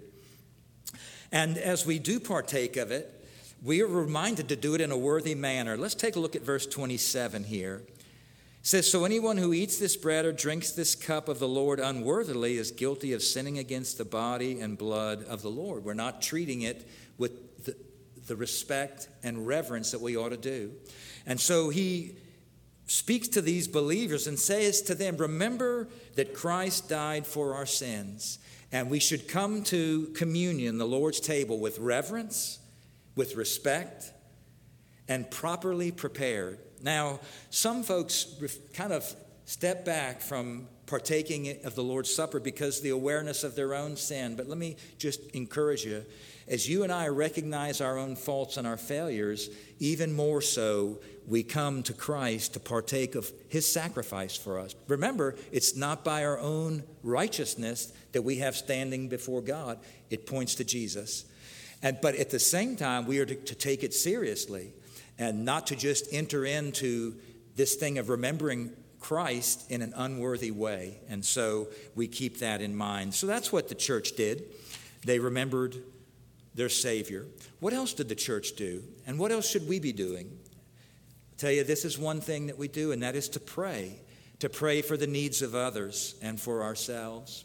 And as we do partake of it, we are reminded to do it in a worthy manner. Let's take a look at verse twenty-seven here. It says, so anyone who eats this bread or drinks this cup of the Lord unworthily is guilty of sinning against the body and blood of the Lord. We're not treating it with the, the respect and reverence that we ought to do. And so he speaks to these believers and says to them, remember that Christ died for our sins, and we should come to communion, the Lord's table, with reverence, with respect, and properly prepared. Now, some folks kind of step back from partaking of the Lord's Supper because of the awareness of their own sin. But let me just encourage you, as you and I recognize our own faults and our failures, even more so, we come to Christ to partake of his sacrifice for us. Remember, it's not by our own righteousness that we have standing before God. It points to Jesus. And, but at the same time, we are to, to take it seriously and not to just enter into this thing of remembering Christ in an unworthy way. And so we keep that in mind. So that's what the church did. They remembered their Savior. What else did the church do? And what else should we be doing? I'll tell you, this is one thing that we do, and that is to pray. To pray for the needs of others and for ourselves.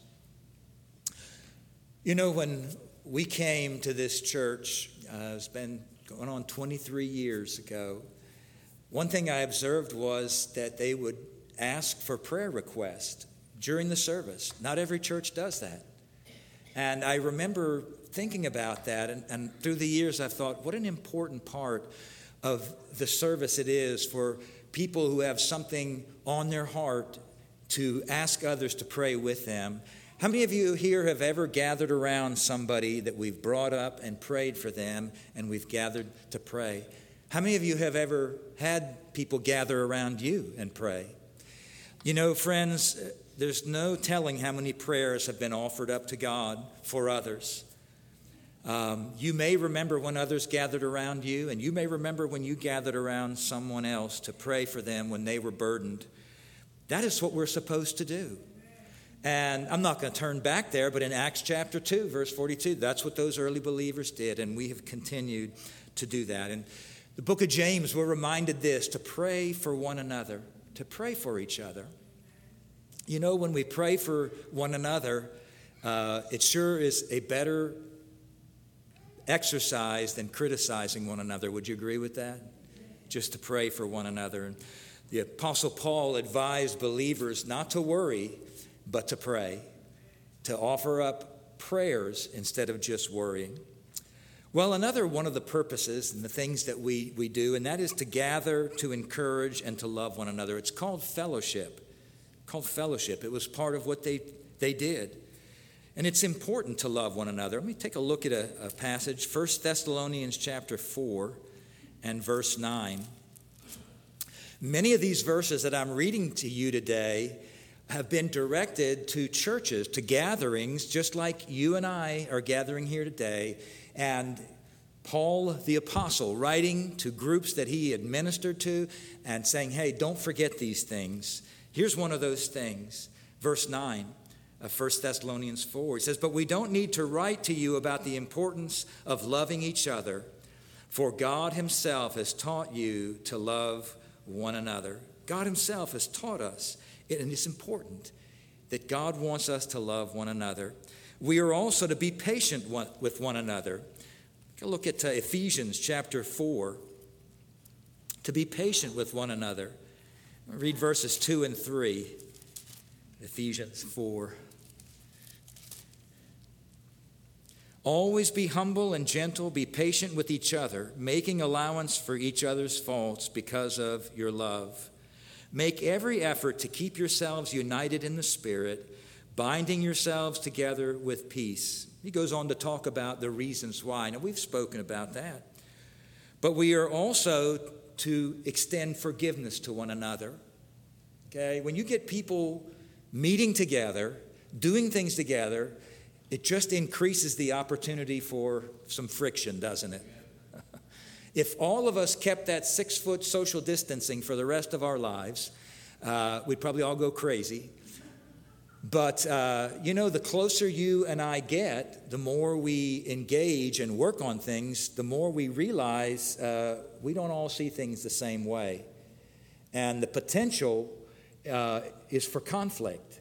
You know, when we came to this church, uh, it's been going on twenty-three years ago, one thing I observed was that they would ask for prayer requests during the service. Not every church does that. And I remember thinking about that, and, and through the years I've thought, what an important part of the service it is for people who have something on their heart to ask others to pray with them. How many of you here have ever gathered around somebody that we've brought up and prayed for them, and we've gathered to pray? How many of you have ever had people gather around you and pray? You know, friends, there's no telling how many prayers have been offered up to God for others. Um, you may remember when others gathered around you, and you may remember when you gathered around someone else to pray for them when they were burdened. That is what we're supposed to do. And I'm not going to turn back there, but in Acts chapter two, verse forty-two, that's what those early believers did, and we have continued to do that. In the book of James, we're reminded this, to pray for one another, to pray for each other. You know, when we pray for one another, uh, it sure is a better exercise than criticizing one another. Would you agree with that? Just to pray for one another. And the Apostle Paul advised believers not to worry, but to pray, to offer up prayers instead of just worrying. Well, another one of the purposes and the things that we, we do, and that is to gather, to encourage, and to love one another. It's called fellowship. Called fellowship. It was part of what they, they did. And it's important to love one another. Let me take a look at a, a passage, First Thessalonians chapter four and verse nine. Many of these verses that I'm reading to you today have been directed to churches, to gatherings, just like you and I are gathering here today. And Paul the apostle writing to groups that he administered to and saying, hey, don't forget these things. Here's one of those things. Verse nine of First Thessalonians four. He says, but we don't need to write to you about the importance of loving each other, for God himself has taught you to love one another. God himself has taught us. And it's important that God wants us to love one another. We are also to be patient with one another. Look at Ephesians chapter four. To be patient with one another. Read verses two and three. Ephesians four. Always be humble and gentle, be patient with each other, making allowance for each other's faults because of your love. Make every effort to keep yourselves united in the Spirit, binding yourselves together with peace. He goes on to talk about the reasons why. Now, we've spoken about that. But we are also to extend forgiveness to one another. Okay? When you get people meeting together, doing things together, it just increases the opportunity for some friction, doesn't it? If all of us kept that six-foot social distancing for the rest of our lives, uh, we'd probably all go crazy. But, uh, you know, the closer you and I get, the more we engage and work on things, the more we realize uh, we don't all see things the same way. And the potential uh, is for conflict.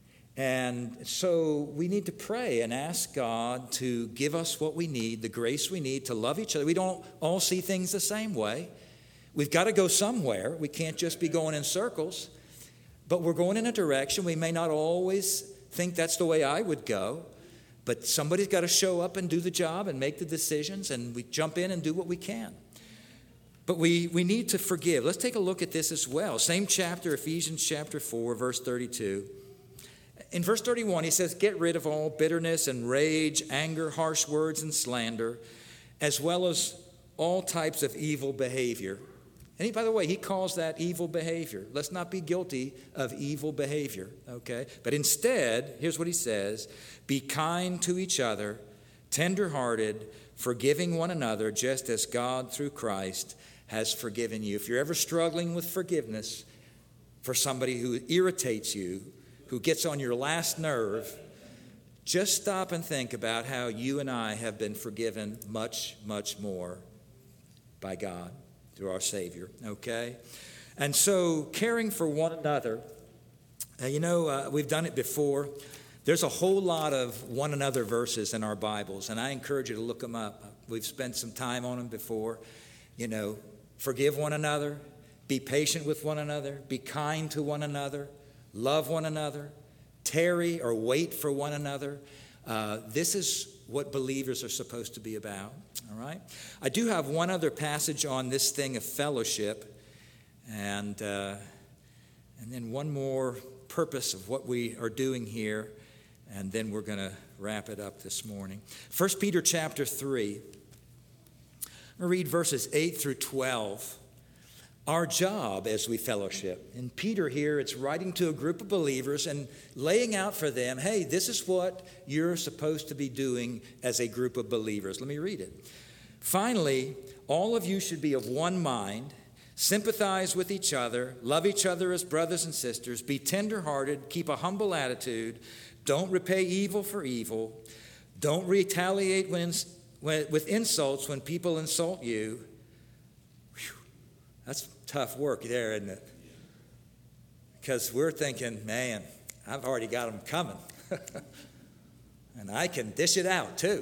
And so we need to pray and ask God to give us what we need, the grace we need to love each other. We don't all see things the same way. We've got to go somewhere. We can't just be going in circles. But we're going in a direction. We may not always think that's the way I would go. But somebody's got to show up and do the job and make the decisions. And we jump in and do what we can. But we, we need to forgive. Let's take a look at this as well. Same chapter, Ephesians chapter four, verse thirty-two. In verse thirty-one, he says, get rid of all bitterness and rage, anger, harsh words, and slander, as well as all types of evil behavior. And he, by the way, he calls that evil behavior. Let's not be guilty of evil behavior, okay? But instead, here's what he says, be kind to each other, tender-hearted, forgiving one another, just as God, through Christ, has forgiven you. If you're ever struggling with forgiveness for somebody who irritates you, who gets on your last nerve, just stop and think about how you and I have been forgiven much, much more by God through our Savior, okay? And so caring for one another, uh, you know, uh, we've done it before. There's a whole lot of one another verses in our Bibles, and I encourage you to look them up. We've spent some time on them before. You know, forgive one another, be patient with one another, be kind to one another, love one another, tarry or wait for one another. Uh, this is what believers are supposed to be about, all right? I do have one other passage on this thing of fellowship, and, uh, and then one more purpose of what we are doing here, and then we're going to wrap it up this morning. First Peter chapter three. I'm going to read verses eight through twelve. Our job as we fellowship. And Peter here, it's writing to a group of believers and laying out for them, hey, this is what you're supposed to be doing as a group of believers. Let me read it. Finally, all of you should be of one mind, sympathize with each other, love each other as brothers and sisters, be tenderhearted, keep a humble attitude, don't repay evil for evil, don't retaliate when, when, with insults when people insult you. Whew, that's tough work there, isn't it? Because we're thinking, man, I've already got them coming. And I can dish it out too.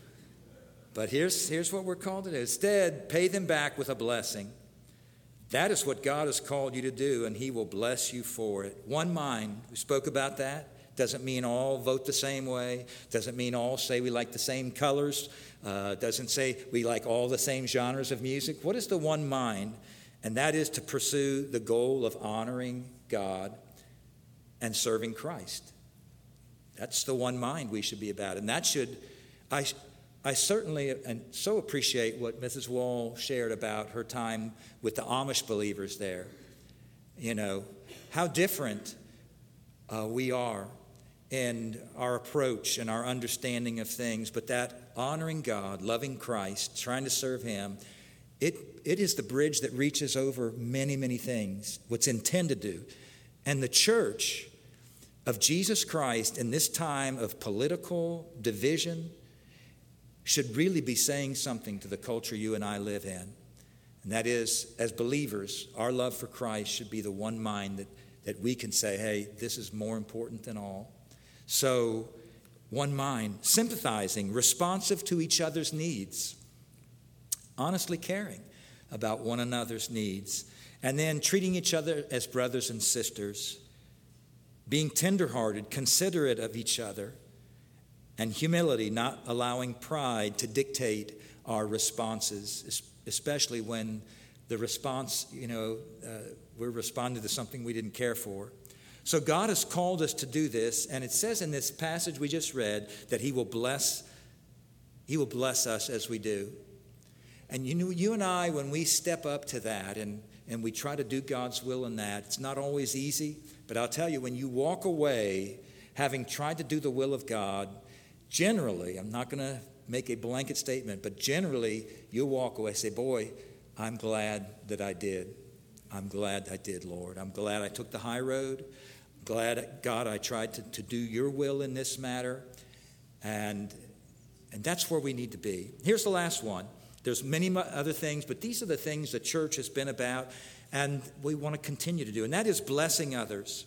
But here's, here's what we're called to do. Instead, pay them back with a blessing. That is what God has called you to do, and he will bless you for it. One mind, we spoke about that. Doesn't mean all vote the same way. Doesn't mean all say we like the same colors. Uh, doesn't say we like all the same genres of music. What is the one mind? And that is to pursue the goal of honoring God and serving Christ. That's the one mind we should be about. And that should, I, I certainly and so appreciate what Missus Wall shared about her time with the Amish believers there. You know, how different uh, we are in our approach and our understanding of things. But that honoring God, loving Christ, trying to serve him, It it is the bridge that reaches over many, many things, what's intended to. And the church of Jesus Christ in this time of political division should really be saying something to the culture you and I live in. And that is, as believers, our love for Christ should be the one mind that, that we can say, hey, this is more important than all. So, one mind, sympathizing, responsive to each other's needs, honestly caring about one another's needs, and then treating each other as brothers and sisters, being tenderhearted, considerate of each other, and humility, not allowing pride to dictate our responses, especially when the response, you know, uh, we're responding to something we didn't care for. So God has called us to do this, and it says in this passage we just read that he will bless, he will bless us as we do. And you know, you and I, when we step up to that and, and we try to do God's will in that, it's not always easy. But I'll tell you, when you walk away having tried to do the will of God, generally, I'm not going to make a blanket statement, but generally, you'll walk away and say, boy, I'm glad that I did. I'm glad I did, Lord. I'm glad I took the high road. I'm glad, God, I tried to, to do your will in this matter. And, and that's where we need to be. Here's the last one. There's many other things, but these are the things the church has been about, and we want to continue to do, and that is blessing others.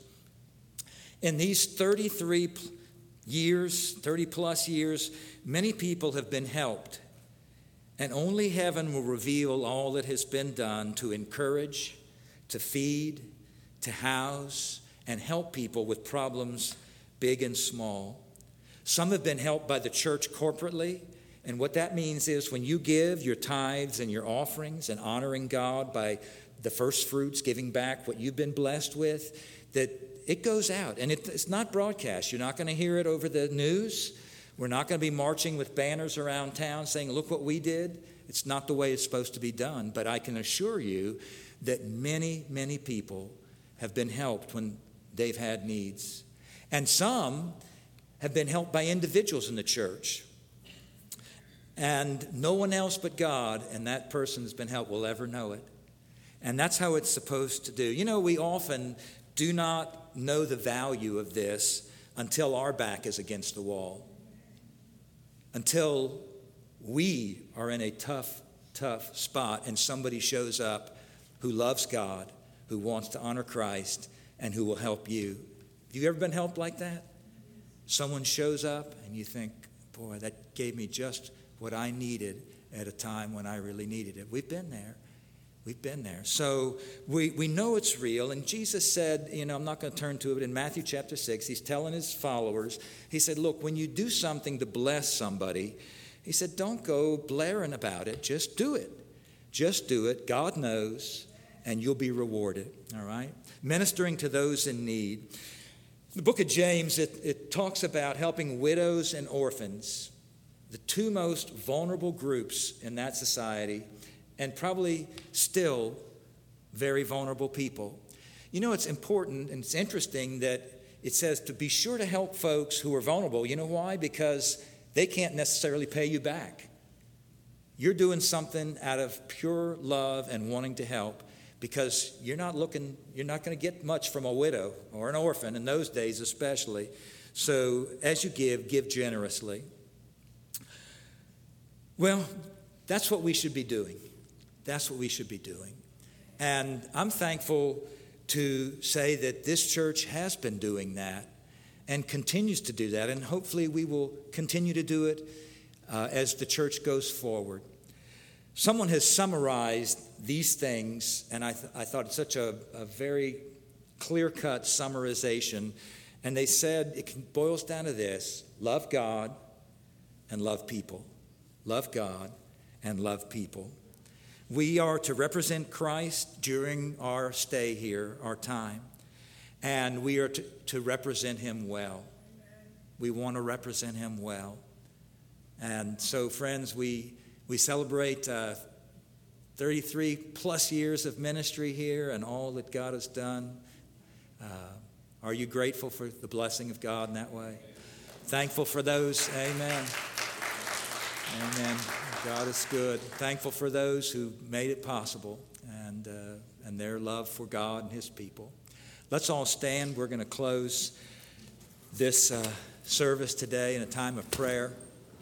In these thirty-three years, thirty plus years, many people have been helped, and only heaven will reveal all that has been done to encourage, to feed, to house, and help people with problems big and small. Some have been helped by the church corporately. And what that means is when you give your tithes and your offerings and honoring God by the first fruits, giving back what you've been blessed with, that it goes out. And it, it's not broadcast. You're not going to hear it over the news. We're not going to be marching with banners around town saying, look what we did. It's not the way it's supposed to be done. But I can assure you that many, many people have been helped when they've had needs. And some have been helped by individuals in the church. And no one else but God and that person has been helped will ever know it. And that's how it's supposed to do. You know, we often do not know the value of this until our back is against the wall. Until we are in a tough, tough spot and somebody shows up who loves God, who wants to honor Christ, and who will help you. Have you ever been helped like that? Someone shows up and you think, boy, that gave me just what I needed at a time when I really needed it. We've been there. We've been there. So we, we know it's real. And Jesus said, you know, I'm not going to turn to it, in Matthew chapter six, he's telling his followers, he said, look, when you do something to bless somebody, he said, don't go blaring about it. Just do it. Just do it. God knows, and you'll be rewarded. All right? Ministering to those in need. The book of James, it, it talks about helping widows and orphans, the two most vulnerable groups in that society, and probably still very vulnerable people. You know, it's important and it's interesting that it says to be sure to help folks who are vulnerable. You know why? Because they can't necessarily pay you back. You're doing something out of pure love and wanting to help, because you're not looking, you're not going to get much from a widow or an orphan in those days especially. So as you give, give generously. Well, that's what we should be doing. That's what we should be doing. And I'm thankful to say that this church has been doing that and continues to do that. And hopefully we will continue to do it uh, as the church goes forward. Someone has summarized these things, and I, th- I thought it's such a, a very clear-cut summarization. And they said it boils down to this: love God and love people. Love God and love people. We are to represent Christ during our stay here, our time, and we are to, to represent him well. We want to represent him well. And so, friends, we, we celebrate uh, thirty-three plus years of ministry here and all that God has done. Uh, are you grateful for the blessing of God in that way? Thankful for those, amen. Amen. God is good. Thankful for those who made it possible, and uh, and their love for God and his people. Let's all stand. We're going to close this uh, service today in a time of prayer.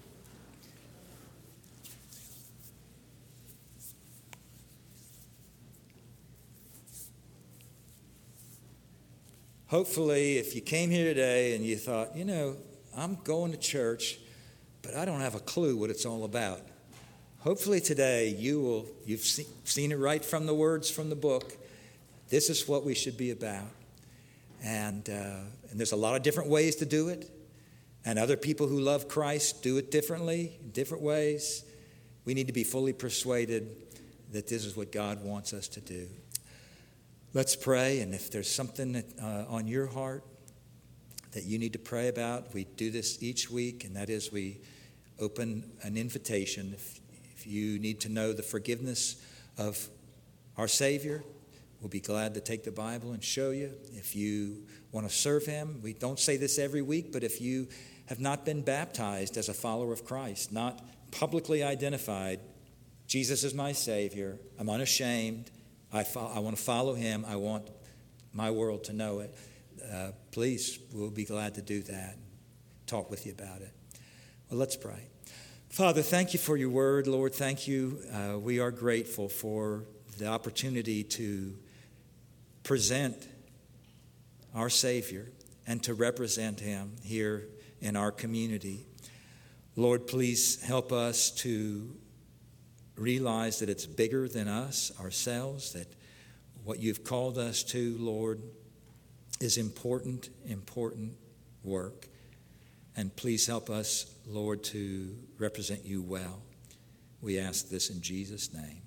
Hopefully, if you came here today and you thought, you know, I'm going to church, but I don't have a clue what it's all about. Hopefully today you will, you've see, seen it right from the words from the book. This is what we should be about. And, uh, and there's a lot of different ways to do it. And other people who love Christ do it differently, in different ways. We need to be fully persuaded that this is what God wants us to do. Let's pray. And if there's something that, uh, on your heart that you need to pray about, we do this each week, and that is we open an invitation. If, if you need to know the forgiveness of our Savior, we'll be glad to take the Bible and show you. If you want to serve him, we don't say this every week, but if you have not been baptized as a follower of Christ, not publicly identified, Jesus is my Savior, I'm unashamed, I, fo- I want to follow him, I want my world to know it, uh, please, we'll be glad to do that, talk with you about it. Well, let's pray. Father, thank you for your word. Lord, thank you. Uh, we are grateful for the opportunity to present our Savior and to represent him here in our community. Lord, please help us to realize that it's bigger than us, ourselves, that what you've called us to, Lord, is important, important work. And please help us, Lord, to represent you well. We ask this in Jesus' name.